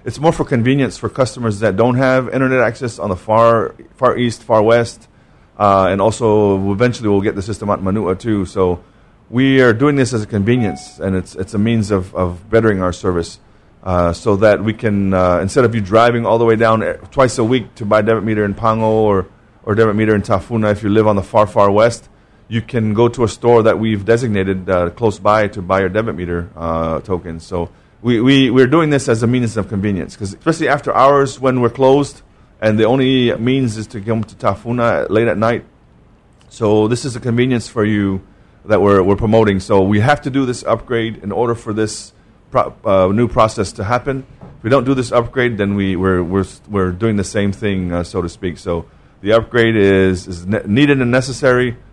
it's more for convenience for customers that don't have internet access on the far east, far west, and also eventually we'll get the system out in Manua too. So we are doing this as a convenience, and it's a means of bettering our service, so that we can, instead of you driving all the way down twice a week to buy a debit meter in Pango or debit meter in Tafuna if you live on the far west, you can go to a store that we've designated close by to buy your debit meter tokens. So we're doing this as a means of convenience, because especially after hours when we're closed, and the only means is to come to Tafuna late at night. So this is a convenience for you that we're promoting. So we have to do this upgrade in order for this new process to happen. If we don't do this upgrade, then we're doing the same thing, so to speak. So the upgrade is needed and necessary.